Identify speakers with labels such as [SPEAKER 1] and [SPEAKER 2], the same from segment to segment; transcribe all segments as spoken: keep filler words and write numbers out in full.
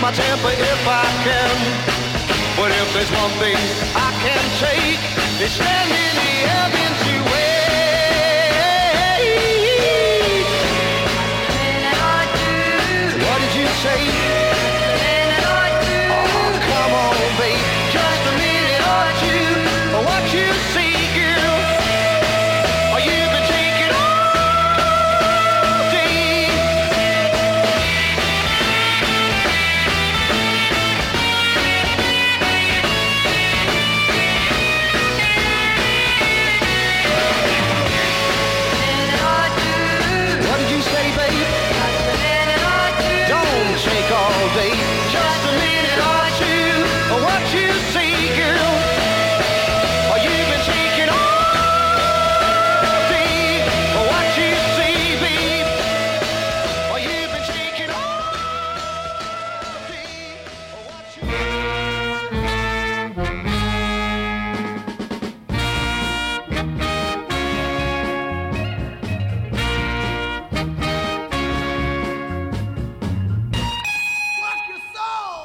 [SPEAKER 1] my temper if I can. But if there's one thing I can take, it's standing the evidence way. What did you say? Oh, come on, babe, just a minute or two. What you see, girl? Oh, you've been taking all day. What did you say, babe? Don't take all day, just a minute or two. What you see, girl? Oh, you've been taking all day. What you see, babe? Oh, you've been taking all day. What you Rock your soul.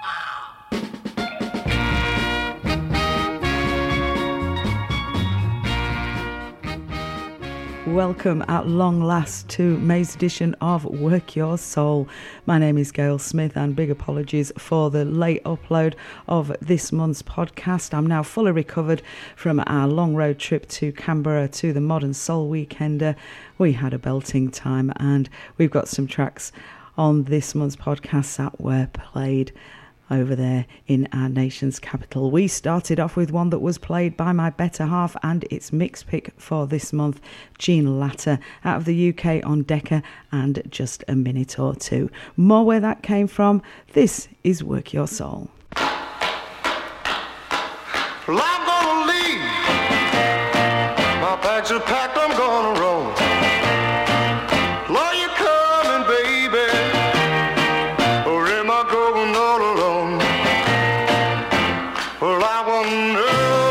[SPEAKER 2] Welcome at long last to May's edition of Work Your Soul. My name is Gail Smith and big apologies for the late upload of this month's podcast. I'm now fully recovered from our long road trip to Canberra to the Modern Soul Weekender. We had a belting time and we've got some tracks on this month's podcast that were played over there in our nation's capital. We started off with one that was played by my better half and its mixed pick for this month, Gene Latter, out of the U K on Decca and Just a Minute or Two. More where that came from. This is Work Your Soul.
[SPEAKER 1] Well, I'm gonna leave. My bags are packed, I'm gonna roll. Are you coming, baby? Or am I going all alone? Well, I wonder,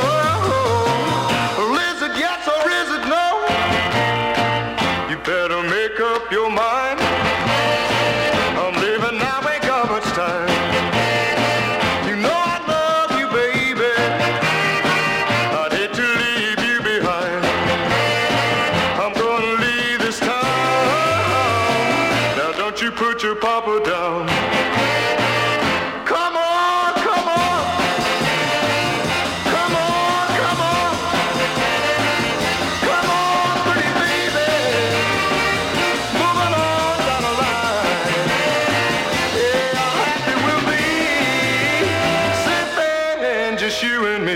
[SPEAKER 1] is it yes or is it no? You better make up your mind. I'm leaving now, ain't got much time. You know I love you, baby. I'd hate to leave you behind. I'm gonna leave this town. Now don't you put your papa down. Come on, come on. Come on, come on. Come on, pretty baby. Moving on down the line. Yeah, how happy we'll be. Sitting just you and me.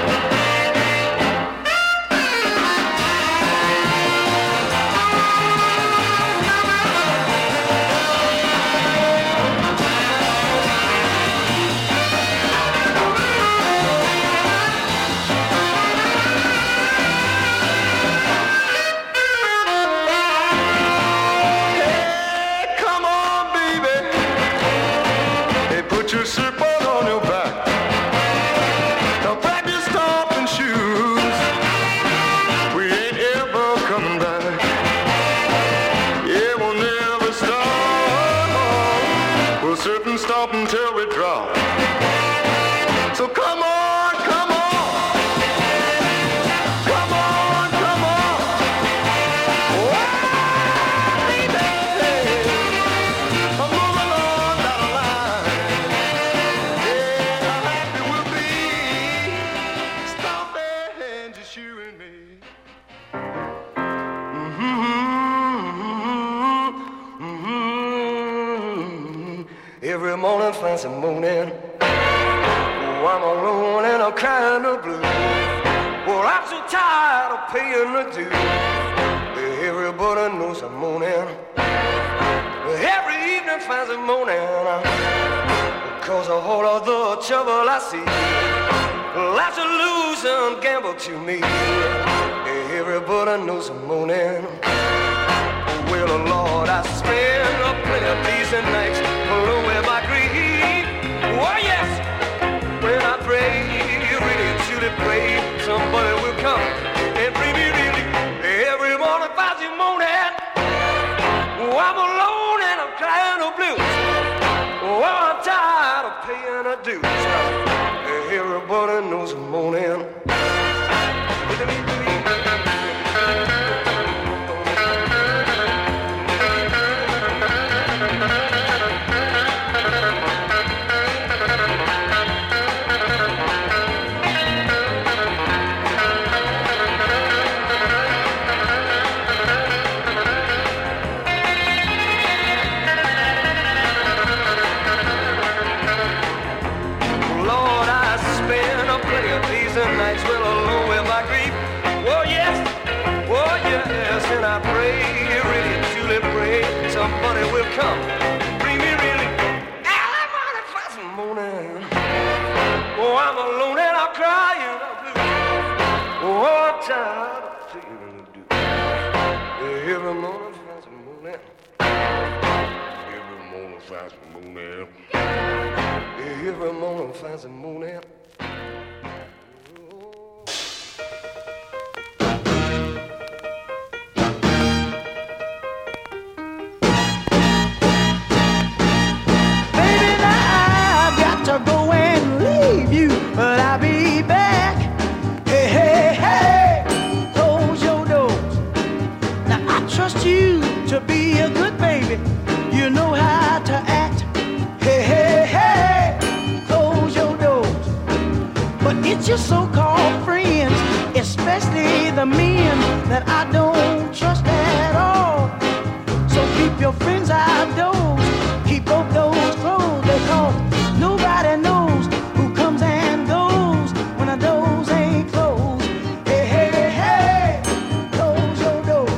[SPEAKER 1] Hey, come on, baby. Hey, put your slip-on on your back. Now practice stomping shoes. We ain't ever coming back. Yeah, we'll never stop. We'll surf and stomp until we drop. So come on, come on. Come on, come on. Wow, baby. I'm moving on down the line. Yeah, how happy we'll be. Stomping just you and me. Mm-hmm. Every morning, fancy morning. Oh, I'm alone and I'm crying the blues. Well, I'm so tired of paying the dues. Everybody knows I'm moaning. Every evening, fancy morning. Cause of all of the trouble I see. Life's a losing gamble to me. Everybody knows I'm moaning. Well, Lord, I spend a plenty of days and nights away my grief. Oh, yes, when I pray, really truly pray, somebody will come and bring me relief. Every morning, fancy morning. Oh, I'm alone and I'm crying the blues. Oh, I'm tired. paying the dues. Yeah, every morning finds a morning. Every morning finds a morning. Yeah, every morning finds a morning.
[SPEAKER 3] But I'll be back. Hey, hey, hey, close your doors. Now I trust you to be a good baby. You know how to act. Hey, hey, hey, close your doors. But it's your so-called friends, especially the men that I don't trust at all. So keep your friends outdoors. Keep both those closed because nobody knows who comes and goes when the doors ain't closed. Hey, hey, hey, close your doors.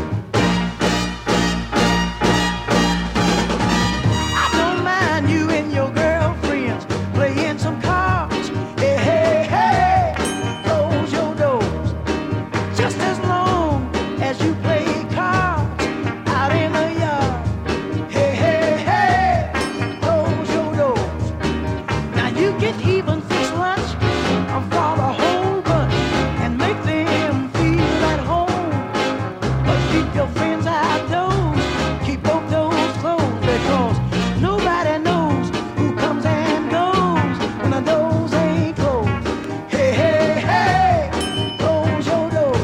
[SPEAKER 3] I don't mind you and your girlfriends playing some cards. Hey, hey, hey, close your doors. Just as long as you play cards out in the yard. Hey, hey, hey, close your doors. Now you can even fix lunch for the whole bunch and make them feel at home. But keep your friends outdoors, keep both doors closed because nobody knows who comes and goes when the doors ain't closed. Hey, hey, hey, close your doors.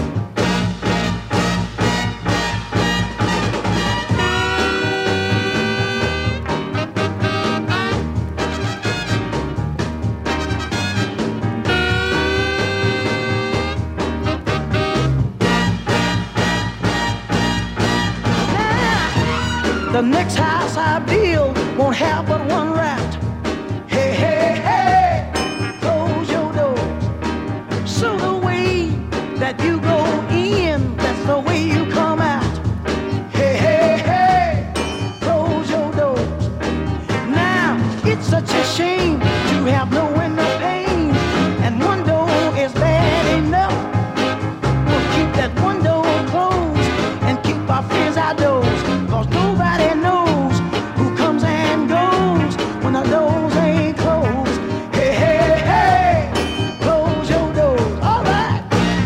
[SPEAKER 3] The next house I build won't have but one route. Hey, hey, hey, close your doors. So the way that you go in, that's the way you come out. Hey, hey, hey, close your doors. Now, it's such a shame to have no window pane, and one door is bad enough. We'll keep that one door closed and keep our friends outdoors, cause nobody knows who comes and goes when the doors ain't closed. Hey, hey, hey, close your doors. All right.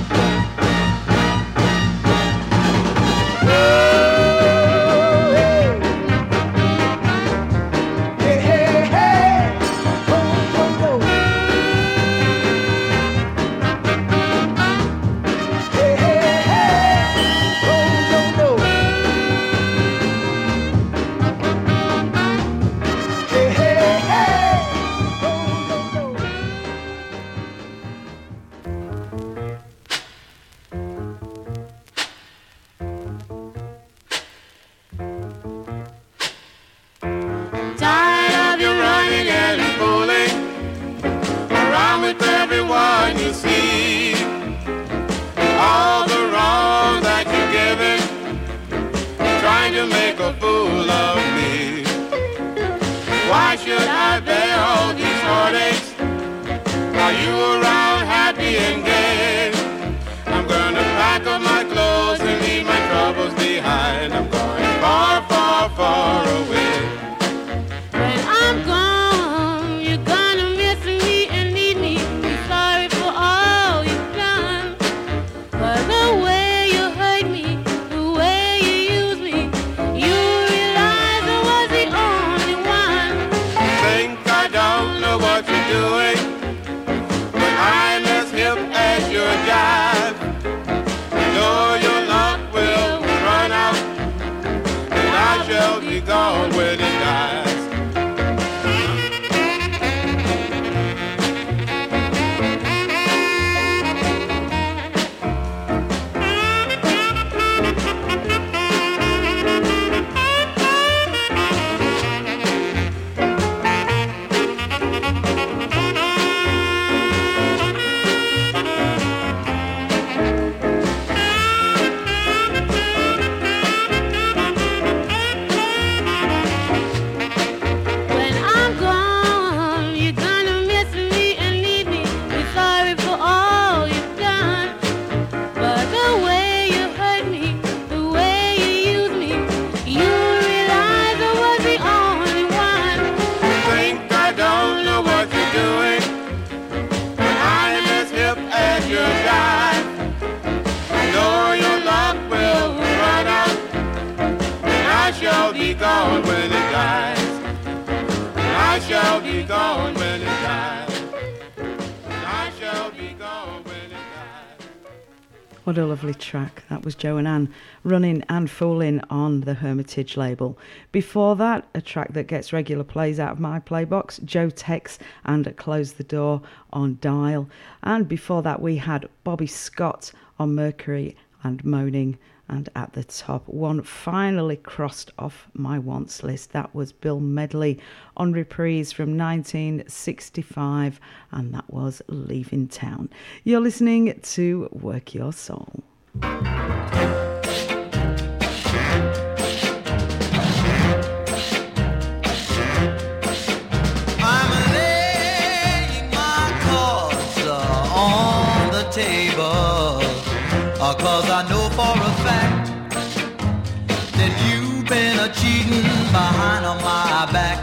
[SPEAKER 3] Oh, hey. Hey, hey, hey, close your doors. Hey, hey, hey, close your doors. Hey, hey, hey, close your doors.
[SPEAKER 4] Tired of you running and fooling around with everyone you see. All the wrong that you're giving, trying to make a fool of me. Why should I bear all these heartaches while you around happy and gay? I'm gonna pack up my clothes and leave my troubles behind. I'm going far, far, far away. When I'm gone, you're gonna miss me and need me. Be sorry for all you've done. For the way you hurt me, the way you used me, you realize I was the only one. Think I don't know what you're doing, but I'm as hip as your jive. You know I shall be gone when it dies. I shall be gone when it dies.
[SPEAKER 2] What a lovely track. That was Joe and Ann, Running and Fooling on the Hermitage label. Before that, a track that gets regular plays out of my playbox, Joe Tex and Close the Door on Dial. And before that, we had Bobby Scott on Mercury and Moaning. And at the top, one finally crossed off my wants list. That was Bill Medley on Reprise from nineteen sixty-five, and that was Leaving Town. You're listening to Work Your Soul.
[SPEAKER 5] Cause I know for a fact that you've been a cheating behind on my back.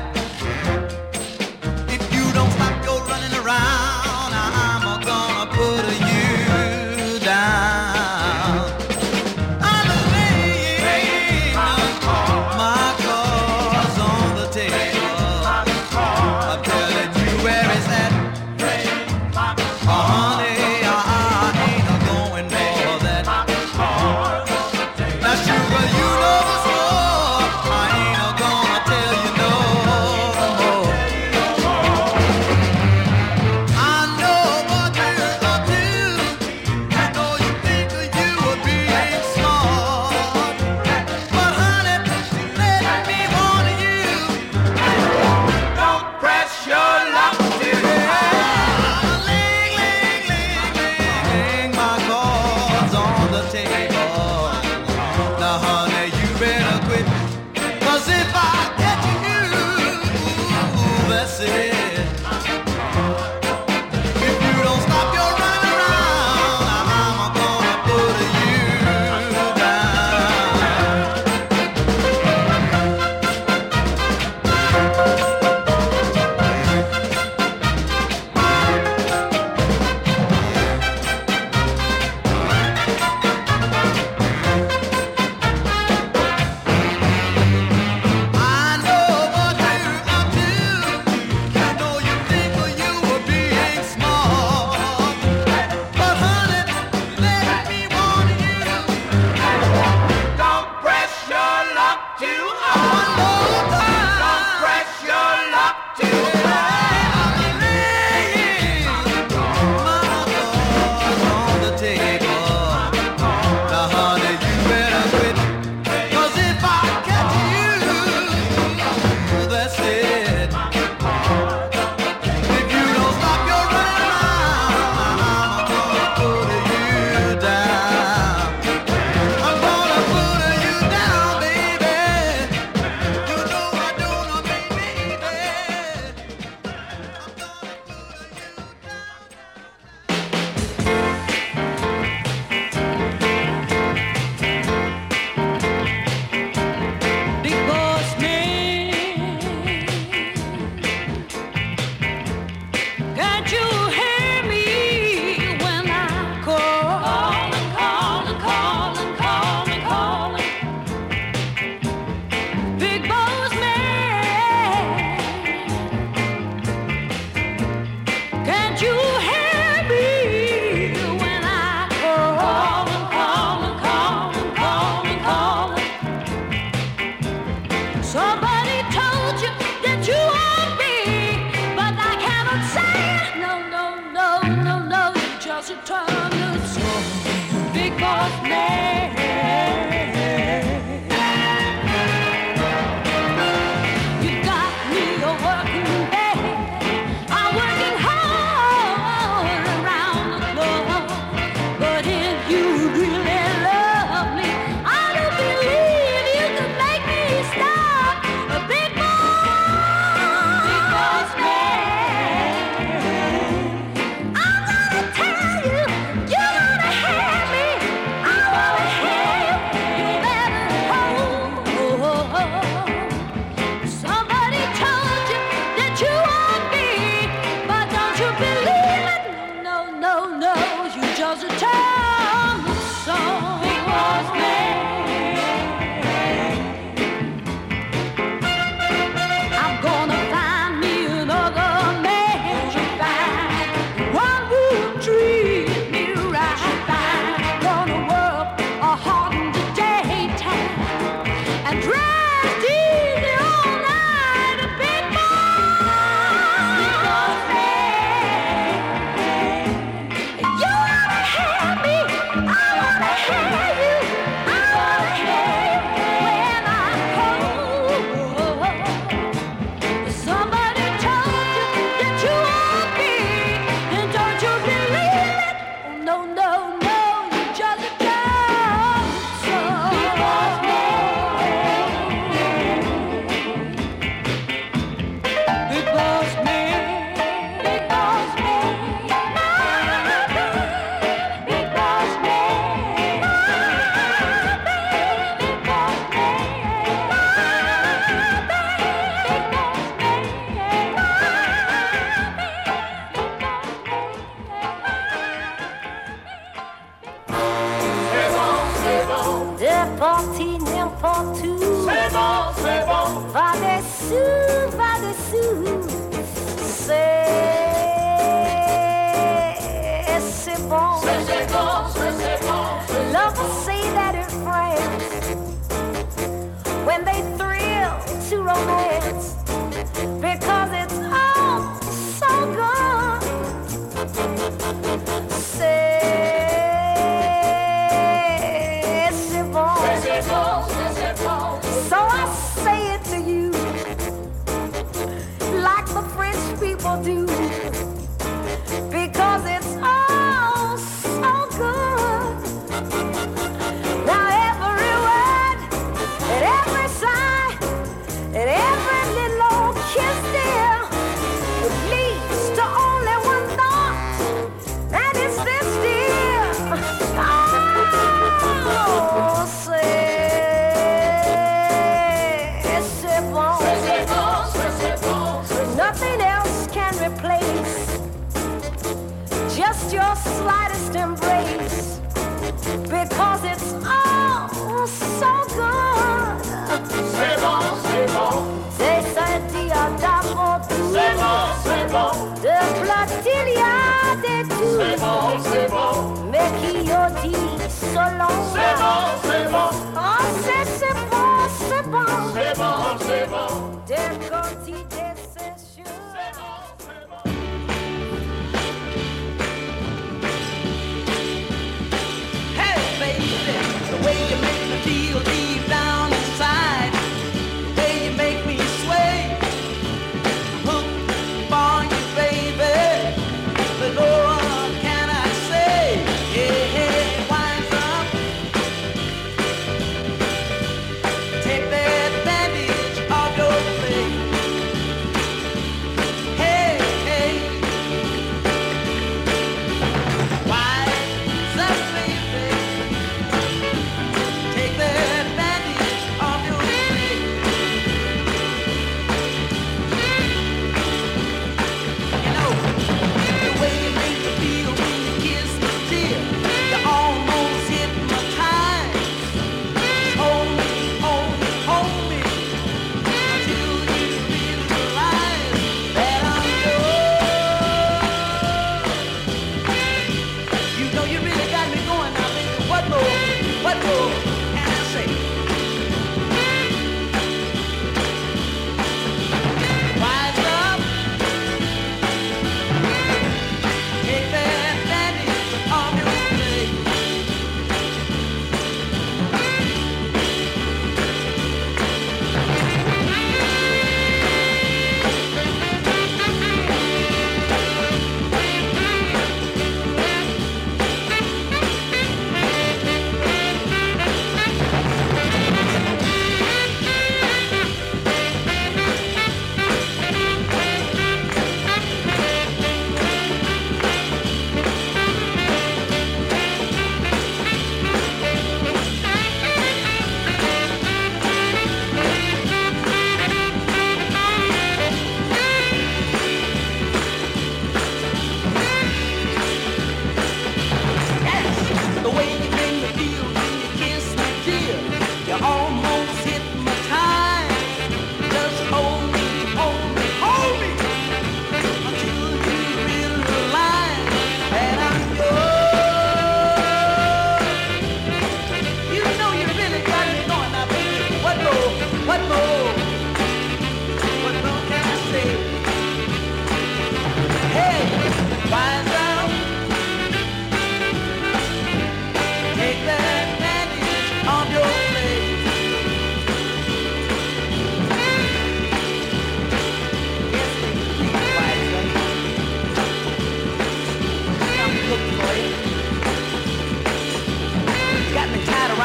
[SPEAKER 5] If you don't stop your running around, I'm gonna put you down. I'm laying my cards on the table. I'm telling you where it's at. Oh, honey, now sugar, you know the score. I ain't gonna tell you no.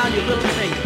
[SPEAKER 6] around your little finger.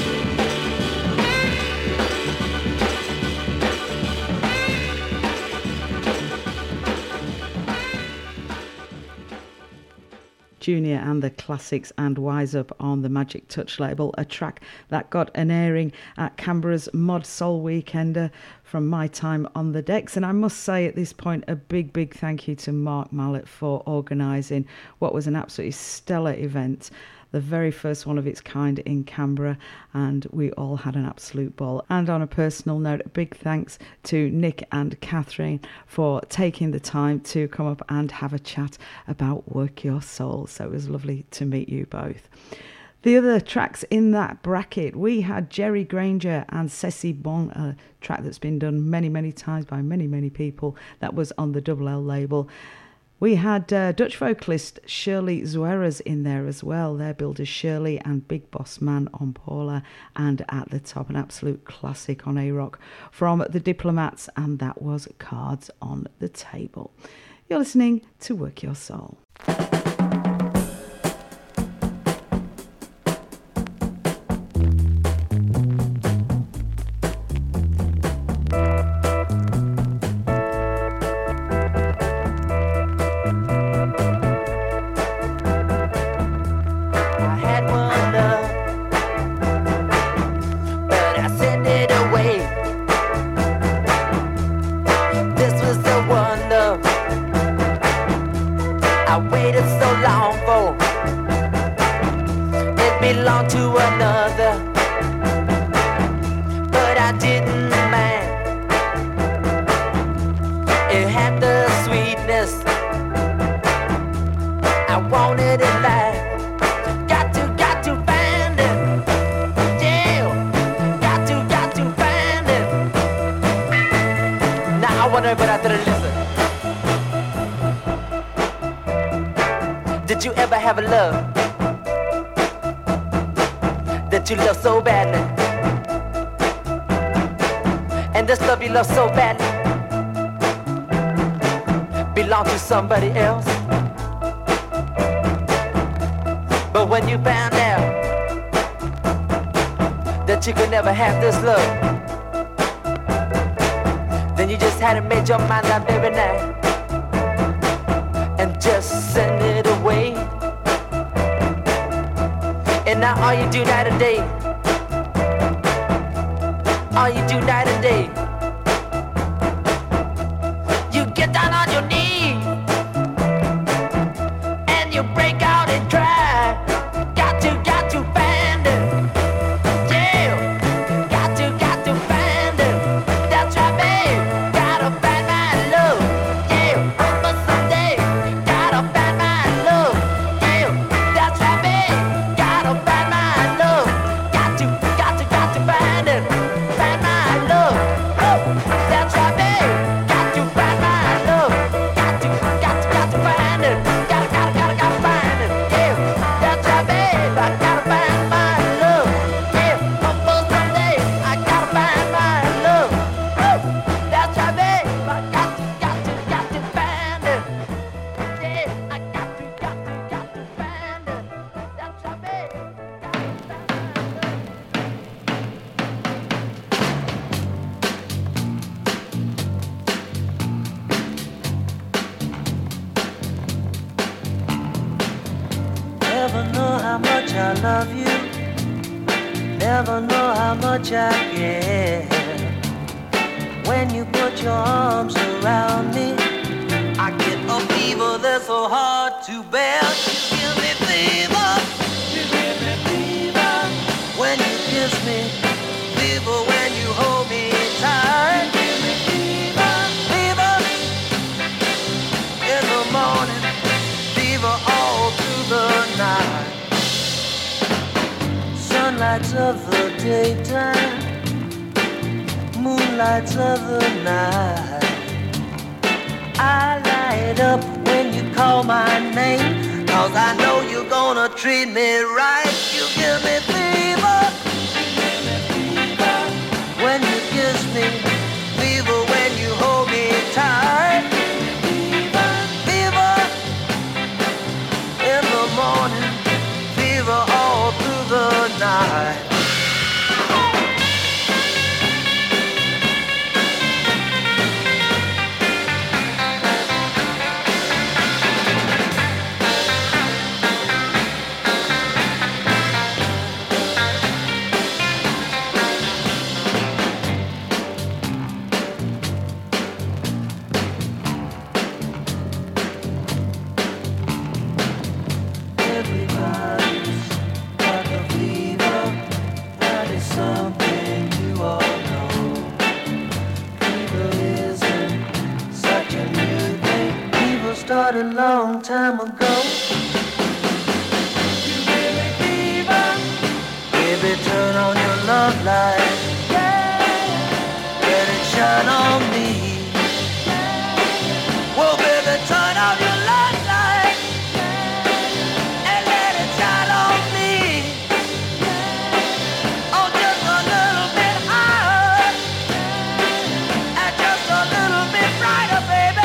[SPEAKER 2] Junior and the Classics and Wise Up on the Magic Touch label, a track that got an airing at Canberra's Mod Soul Weekender from my time on the decks. And I must say at this point, a big, big thank you to Mark Mallett for organising what was an absolutely stellar event. The very first one of its kind in Canberra, and we all had an absolute ball. And on a personal note, a big thanks to Nick and Catherine for taking the time to come up and have a chat about Work Your Soul. So it was lovely to meet you both. The other tracks in that bracket, we had Jerry Granger and Ceci Bon, a track that's been done many, many times by many, many people. That was on the Double L label. We had uh, Dutch vocalist Shirley Zueras in there as well. Their builders Shirley and Big Boss Man on Paula, and at the top an absolute classic on A-Rock from The Diplomats, and that was Cards on the Table. You're listening to Work Your Soul.
[SPEAKER 7] Did you ever have a love that you love so badly, and this love you love so badly belonged to somebody else? But when you found out that you could never have this love, then you just had to make your mind up every night and just send it away. And now all you do night and day, all you do night and day, you get down on your knees and you break out and cry. Got to, got to find it. Yeah, got to, got to find it. That's right, babe. Gotta find my love. Yeah, but someday gotta find my love. Yeah, that's right, babe. Gotta find my love. Got to, got to, got to find it. Find my love. Oh, that's right, babe. Got to find my love. Got to, got to, got to find it. Gotta, gotta, gotta, gotta find it. Yeah, that's right, babe. I gotta find my love. Yeah, but someday I gotta find my love. Oh, that's right, babe. I got to, got to, got to find it. Yeah, I got to, got to, got to find it. That's right, babe. Got to
[SPEAKER 3] Never know how much I love you. Never know how much I care. When you put your arms around me, I get a fever that's so hard to bear. You give me fever. You give me fever. When you kiss me, fever when you hold me tight. You give me fever. Fever in the morning, fever all through the night. Sunlights of the daytime, moonlights of the night. I light up when you call my name, 'cause I know you're gonna treat me right. You give me fever. When you kiss me, fever when you hold me tight. Fever in the morning, fever all through the night.
[SPEAKER 5] life.
[SPEAKER 3] Started a long time ago. You give me fever. Baby, turn on your love light. Yeah. Let it shine on me. Yeah. Well, baby, turn on your love light. Yeah. And let it shine on me. Yeah. Oh, just a little bit higher. Yeah. And just a little bit brighter, baby.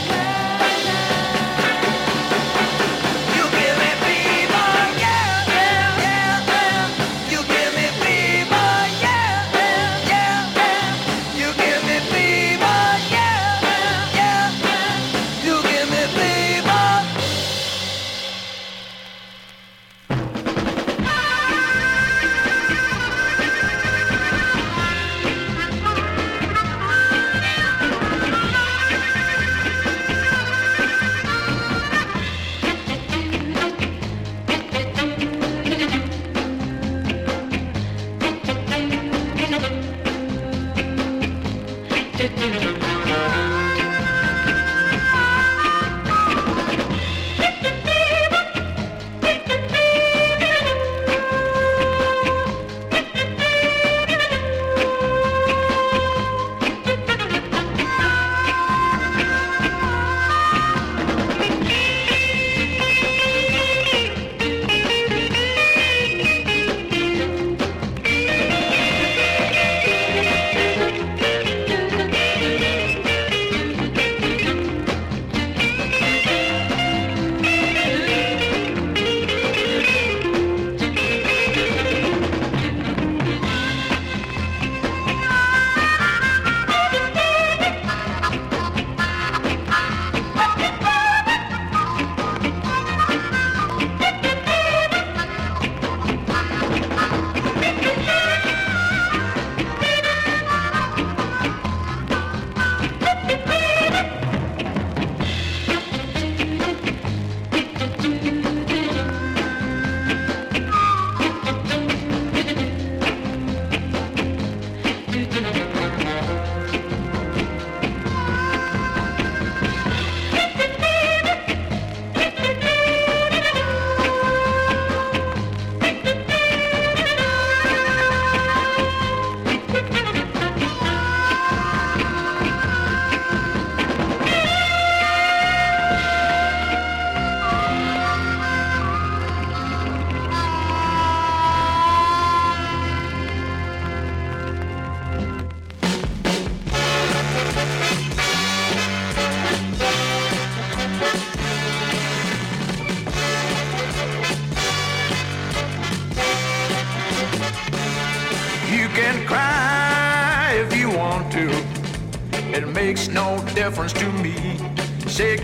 [SPEAKER 1] It makes no difference to me. Say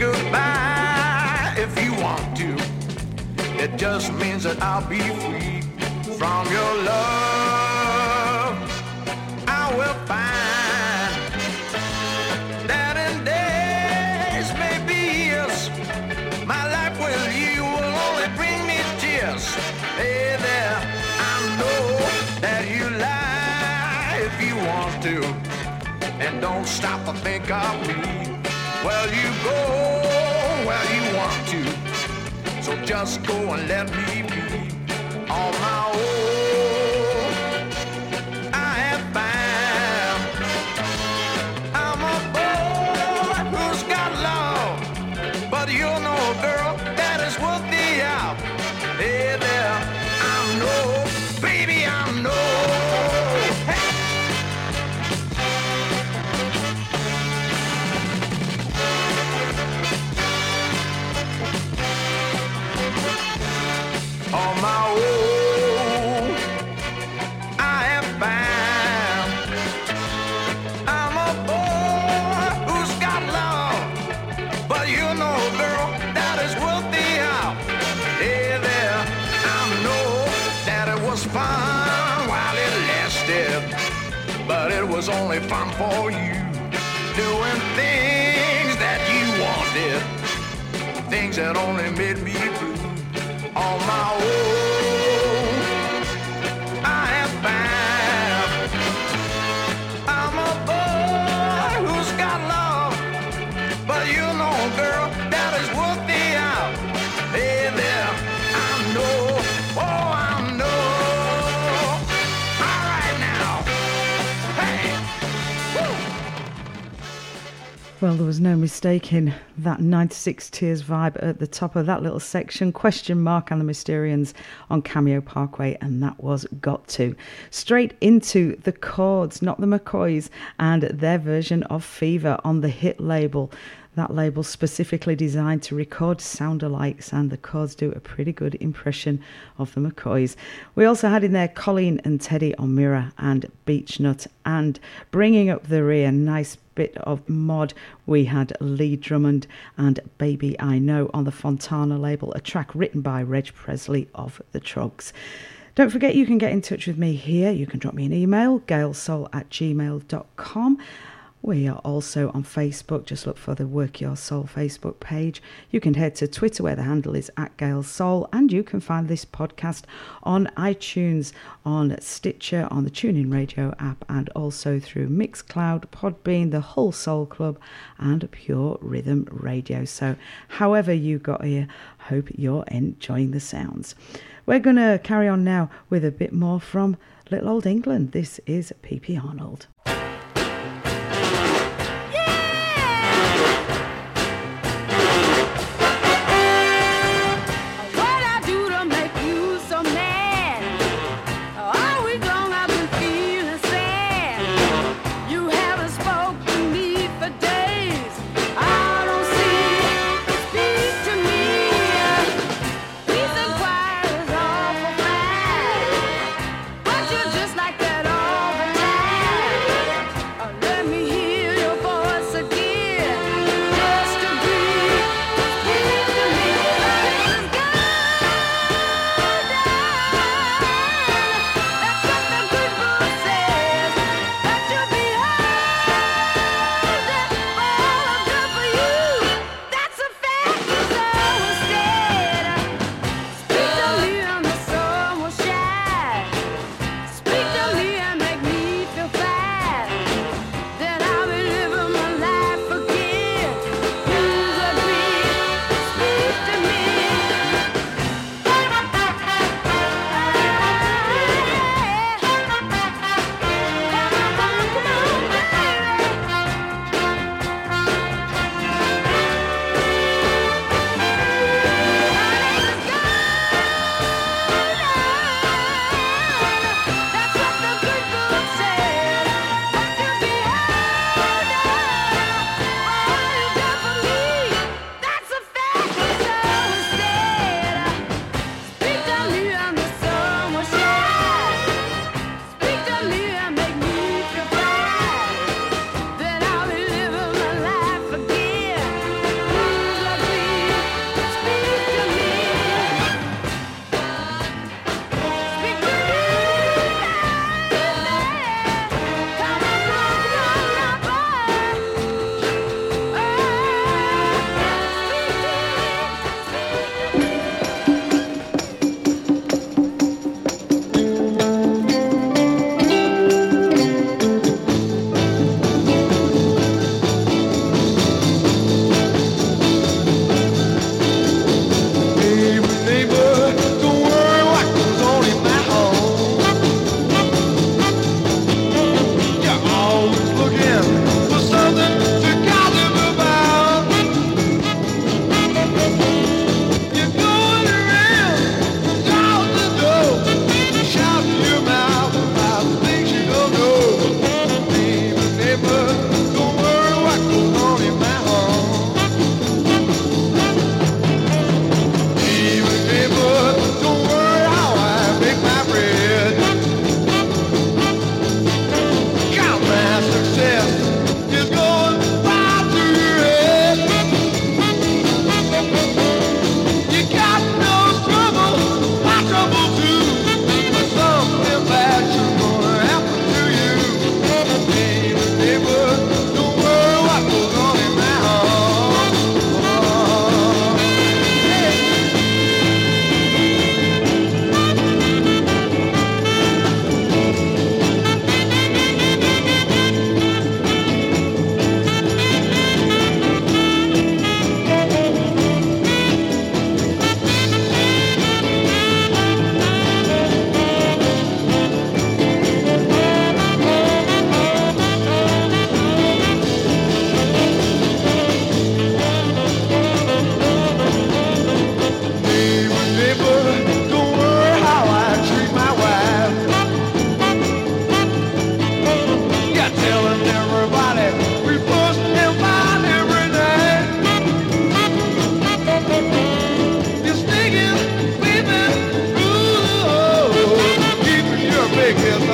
[SPEAKER 1] goodbye if you want to. It just means that I'll be free from your love. I will find that in days, maybe years, my life with you will only bring me tears. Hey there, I know that you lie if you want to. And don't stop to think of me. Well, you go where you want to. So just go and let me be on my own. I have found I'm a boy who's got love, but you're no girl that is worth the out. Hey there, I know, baby, I know. Hey. On my own. wanted, but it was only fun for you. Doing things that you wanted, things that only made me blue. On my own, I am found. I'm a boy who's got love, but you know, girl, that is worth the out. Hey there, I know, oh, I know. All right now, hey, woo.
[SPEAKER 2] Well, there was no mistaking that ninety-six Tears vibe at the top of that little section. Question Mark and the Mysterians on Cameo Parkway, and that was Got To. Straight into the Chords, not the McCoys, and their version of Fever on the Hit label. That label specifically designed to record sound-alikes, and the Chords do a pretty good impression of the McCoys. We also had in there Colleen and Teddy on Mirror and Beechnut, and bringing up the rear, nice bit of mod, we had Lee Drummond and Baby I Know on the Fontana label, a track written by Reg Presley of the Trogs. Don't forget you can get in touch with me here. You can drop me an email, gailsoul at gmail dot com. We are also on Facebook. Just look for the Work Your Soul Facebook page. You can head to Twitter where the handle is at Gail Soul, and you can find this podcast on iTunes, on Stitcher, on the TuneIn Radio app, and also through Mixcloud, Podbean, the Hull Soul Club, and Pure Rhythm Radio. So however you got here, hope you're enjoying the sounds. We're going to carry on now with a bit more from Little Old England. This is P P Arnold.
[SPEAKER 6] Just like that all the time.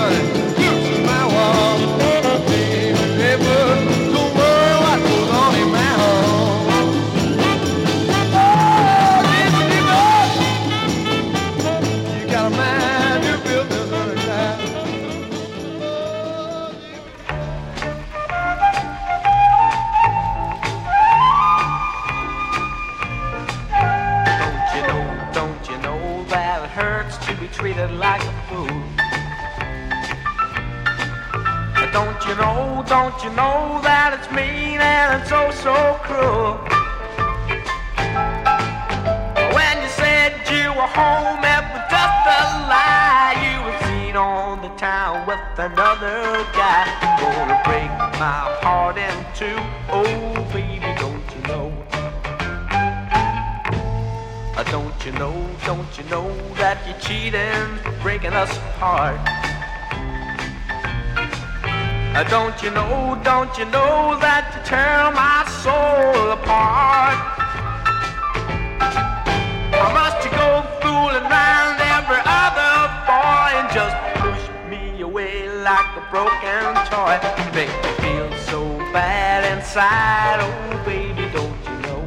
[SPEAKER 1] honey, look at my wall. They put the world what goes on in my home. Oh, Dixie, you got a mind you built this other time.
[SPEAKER 7] Don't you know, don't you know that it hurts to be treated like a fool? Don't you know, don't you know that it's mean and it's so, so cruel? When you said you were home, it was just a lie. You were seen on the town with another guy. Gonna break my heart in two. Oh, baby, don't you know? Uh, Don't you know, don't you know that you're cheating, breaking us apart? Uh, Don't you know, don't you know that you tear my soul apart? Or must you go fooling around every other boy and just push me away like a broken toy? You make me feel so bad inside, oh baby, don't you know?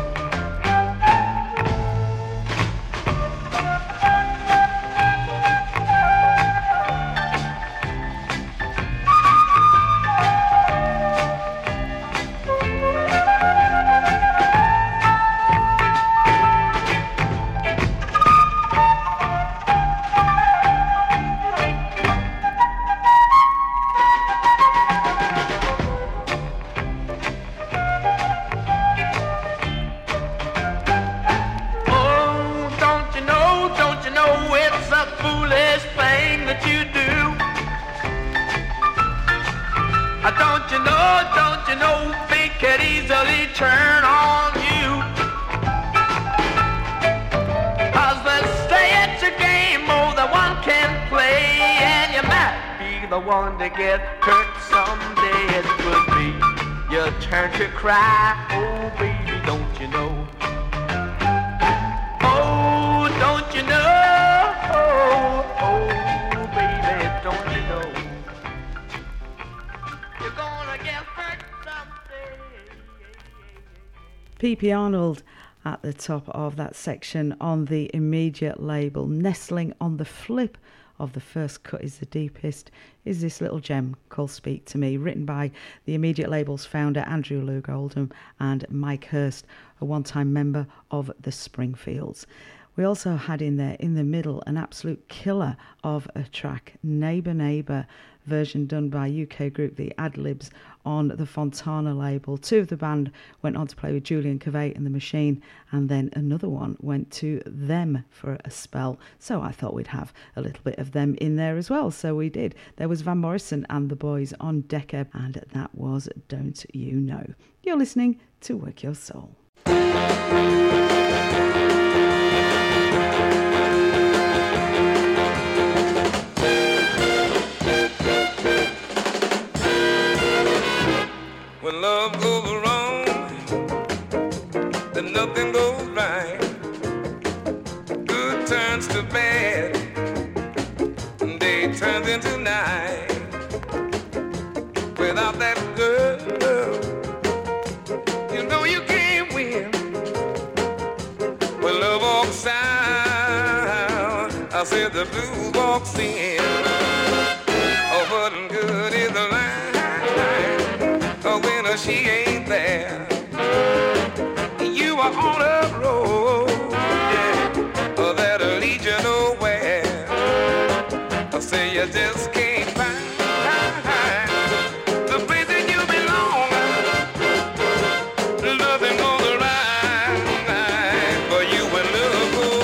[SPEAKER 7] Turn on you, 'cause they say it's a game more than one can play, and you might be the one to get hurt someday. It could be your turn to cry, oh baby, don't you know? Oh, don't you know? Oh, oh baby, don't you know? You're gonna get hurt someday.
[SPEAKER 2] P P Arnold at the top of that section on the Immediate label. Nestling on the flip of The First Cut is the Deepest is this little gem called Speak to Me, written by the Immediate label's founder Andrew Loog Oldham and Mike Hurst, a one-time member of the Springfields. We also had in there, in the middle, an absolute killer of a track, Neighbour Neighbour, version done by U K group The Adlibs on the Fontana label. Two of the band went on to play with Julian Cavate and The Machine, and then another one went to them for a spell. So I thought we'd have a little bit of them in there as well. So we did. There was Van Morrison and the Boys on Decca, and that was Don't You Know. You're listening to Work Your Soul.
[SPEAKER 1] When love goes wrong, then nothing goes right. Good turns to bad, and day turns into night. Without that girl, you know you can't win. When love walks out, I said the blues walks in. Oh, what good is the line? When she ain't there, you are on a road, yeah, that'll lead you nowhere. I say you just can't find the place that you belong. Nothing goes right for you when love goes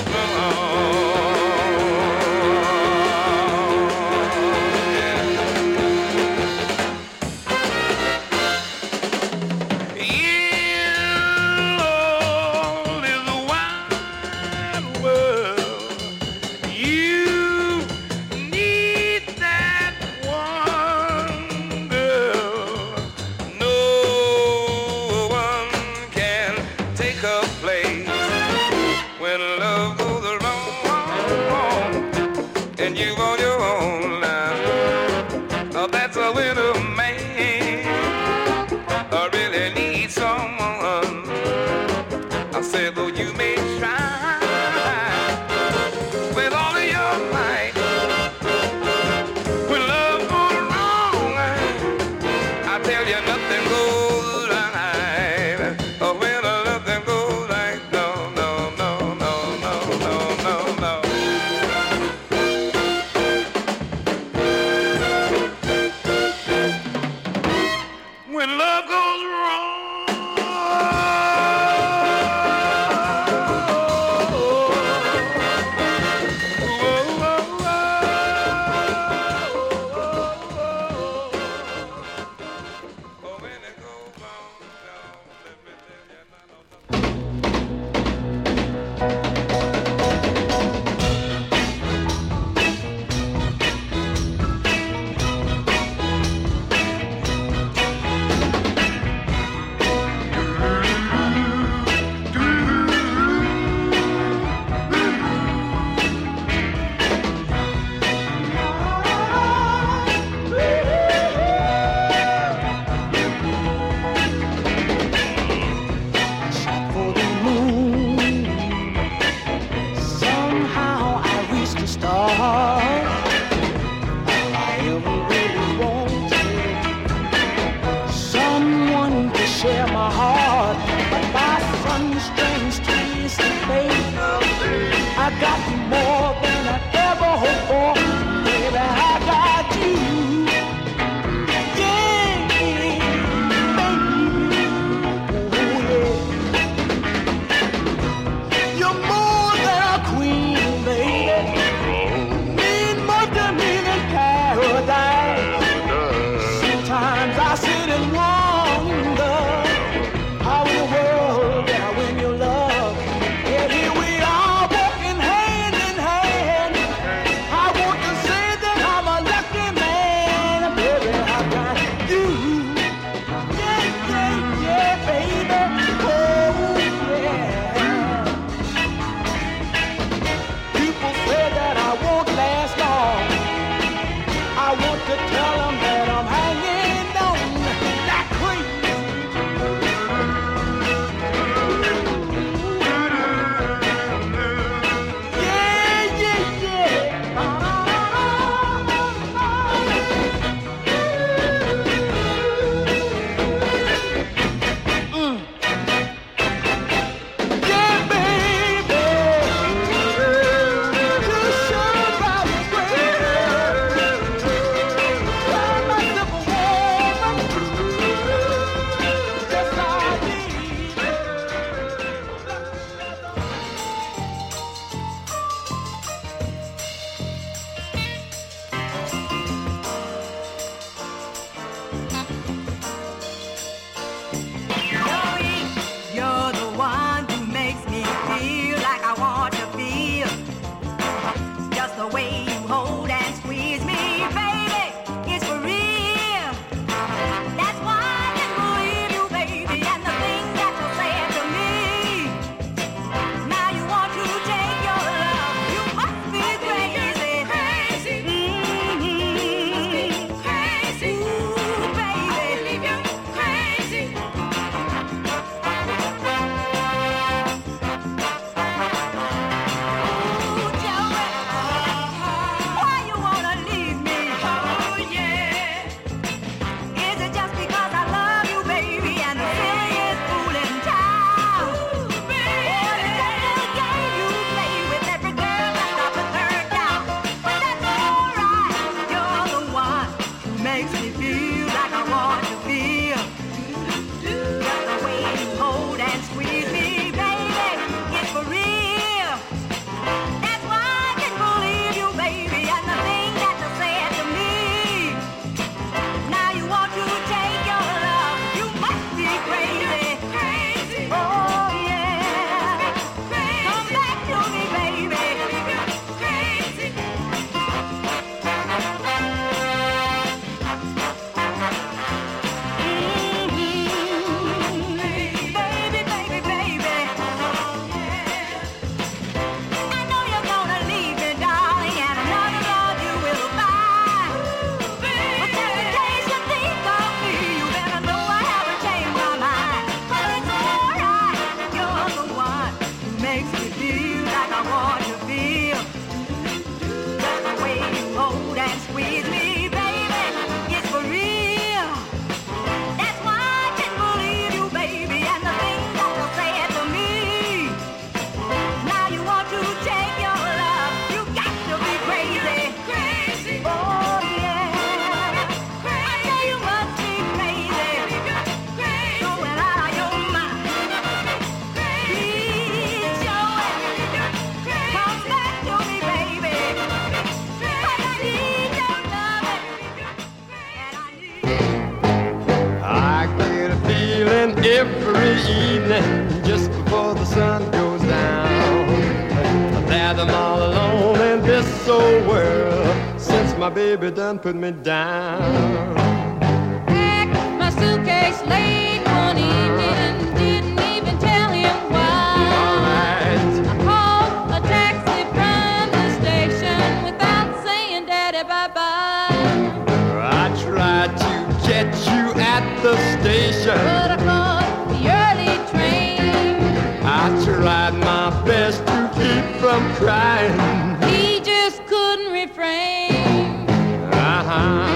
[SPEAKER 1] every evening just before the sun goes down. There I'm all alone in this old world since my baby done put me down.
[SPEAKER 6] Packed my suitcase late one evening, didn't even tell him why.
[SPEAKER 1] All right.
[SPEAKER 6] I called a taxi from the station without saying daddy bye-bye.
[SPEAKER 1] I tried to get you at the station,
[SPEAKER 6] But I caught the early train.
[SPEAKER 1] I tried my best to keep from crying.
[SPEAKER 6] He just couldn't refrain.
[SPEAKER 1] Uh-huh.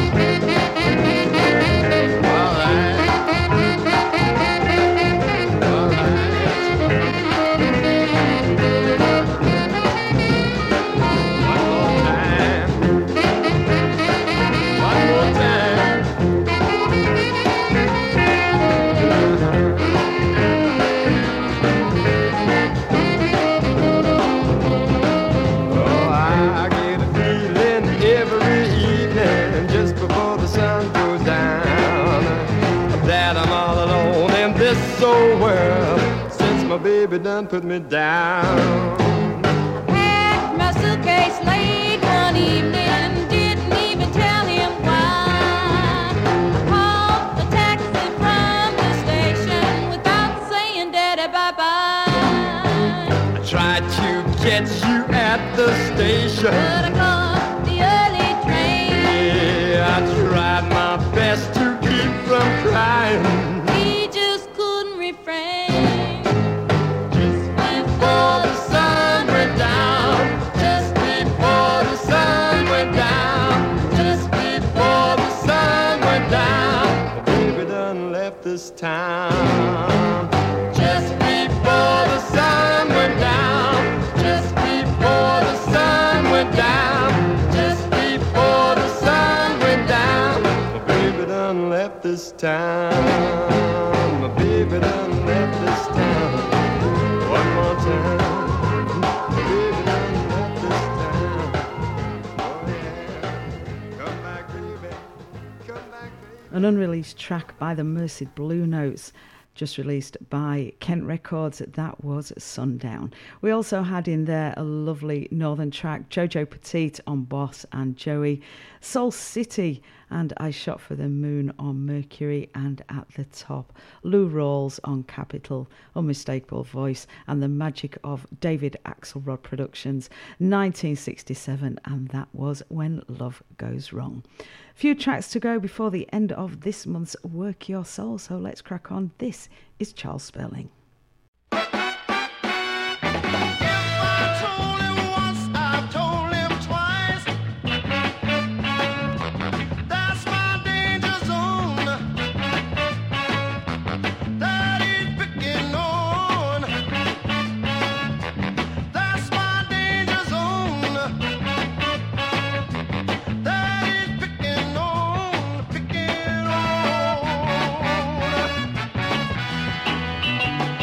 [SPEAKER 1] All right. All right. One more time. One more time. Oh, I get a feeling every evening just before the sun goes down that I'm all alone in this old world since my baby done put me down.
[SPEAKER 6] Packed my suitcase late one evening, didn't even tell him why. I called a taxi from the station without saying daddy bye-bye.
[SPEAKER 1] I tried to get you at the station.
[SPEAKER 6] But I caught the early train.
[SPEAKER 1] Yeah, I tried my best to keep from crying.
[SPEAKER 6] He just couldn't refrain.
[SPEAKER 1] Just before the sun went down, just before the sun went down, just before the sun went down, my baby done left this town. Just before the sun went down, just before the sun went down, just before the sun went down, my baby done left this town. My baby done left this town. One more time. My baby done left this town. Oh yeah. Come back, baby. Come back, baby.
[SPEAKER 2] An unreleased track by the Merced Blue Notes, just released by Kent Records. That was Sundown. We also had in there a lovely northern track, Jojo Petite on Boss and Joey, Soul City and I Shot for the Moon on Mercury, and At the Top, Lou Rawls on Capitol, Unmistakable Voice, and The Magic of David Axelrod Productions, nineteen sixty-seven, and that was When Love Goes Wrong. Few tracks to go before the end of this month's Work Your Soul, so let's crack on. This is Charles Sperling.
[SPEAKER 4] Picking on.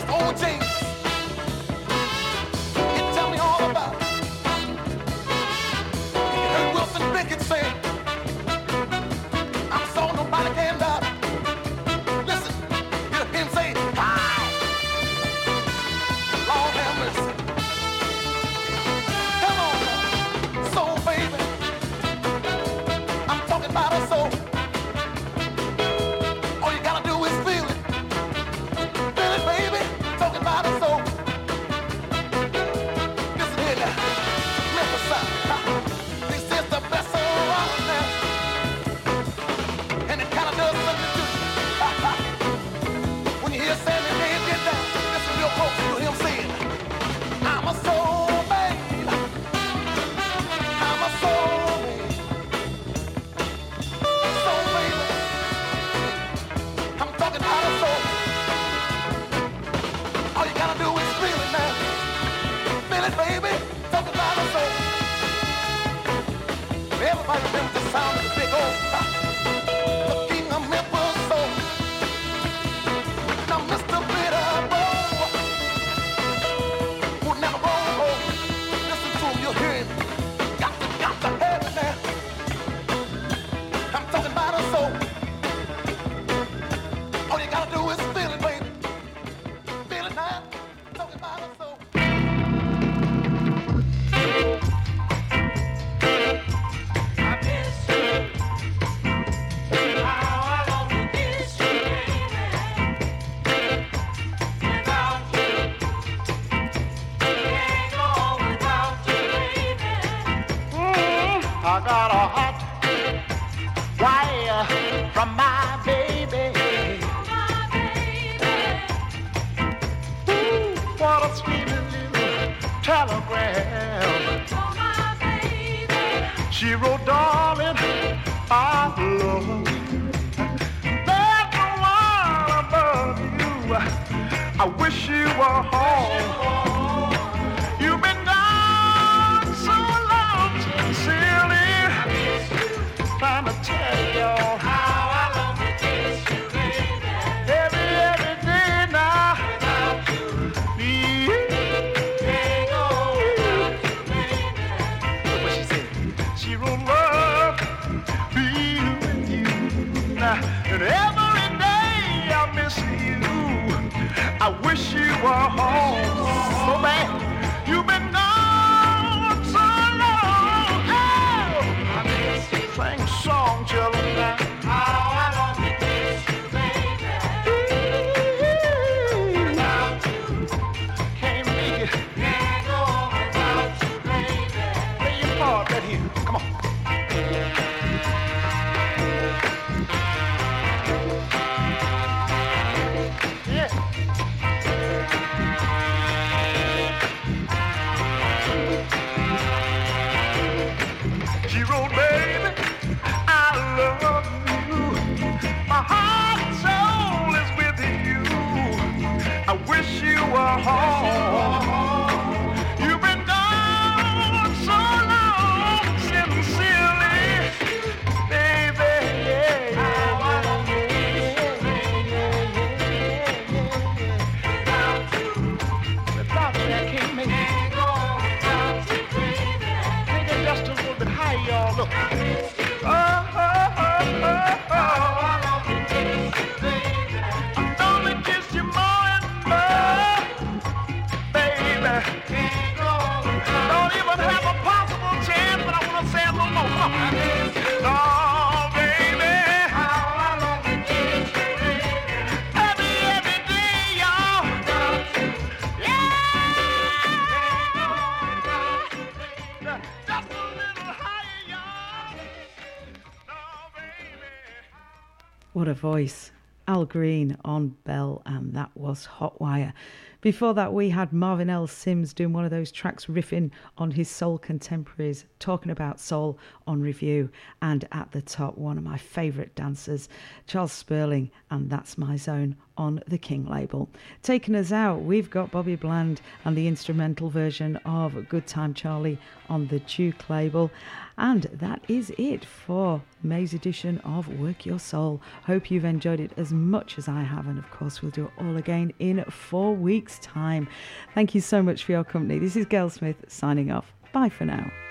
[SPEAKER 3] old James. He tell me all about it. You heard Wilson Pickett say, I'm so nobody can doubt it. Listen, hear him say, hi. Lord have mercy. Come on now. Soul baby. I'm talking about a soul. All you gotta do is feel it. Feel it, baby. Talking about a soul. Listen here now. Memphis Sound. This is the best soul around now. And it kinda does something to you. When you hear Sammy Davis get down, listen real close to him saying, I'm a soul babe. I'm a soul babe. Soul baby. I'm talking about a soul. All you gotta do is feel it now. Feel it, baby. Talking about a soul. Everybody remember the sound of the big old uh, the king of Memphis soul. Now Mister Bitterbow would never go home. Listen to him, you'll hear him. Got to, got to have it now. I'm talking about a soul. All you gotta do is feel it, baby. Feel it now. Talking about a soul.
[SPEAKER 8] I got a hot wire from my baby. Ooh, what a sweet little telegram. She wrote, darling, I love you. There's no one above you. I wish you were home. You've been gone so long, sincerely. Trying to tell you how I love to kiss you, baby. Every, every day now. Without you, can't go without you, baby. Look what she said. She wrote love, be with you. Now, and every day I miss you. I wish you were home so bad. You've been gone so long. Oh, I miss you. Sing a song, children. Now. How I long to kiss you, baby. Without you, can't make it. Can't go without you, baby. Play your part right here. Come on. Yeah. She wrote, baby, I love you. My heart and soul is with you. I wish you were home. You've been gone so long, sincerely, baby. Yeah, yeah, yeah, yeah, yeah, yeah, yeah. Without you, I can't make it. Take it just a little bit higher, y'all. Look. Oh, oh, oh, oh, oh. I'm gonna kiss you more and more, baby. Don't even have a possible chance, but I wanna say a little more. Come on. Oh, baby. Every, every day, y'all. Yeah. Just a little higher, y'all. Oh, baby.
[SPEAKER 2] What a voice. Al Green on Bell, and that was Hotwire. Before that, we had Marvin L. Sims doing one of those tracks riffing on his soul contemporaries, talking about soul on Review. And at the top, one of my favourite dancers, Charles Sperling, and That's My Zone on the King label. Taking us out, we've got Bobby Bland and the instrumental version of Good Time Charlie on the Duke label. And that is it for May's edition of Work Your Soul. Hope you've enjoyed it as much as I have, and of course we'll do it all again in four weeks' time. Thank you so much for your company. This is Gail Smith signing off. Bye for now.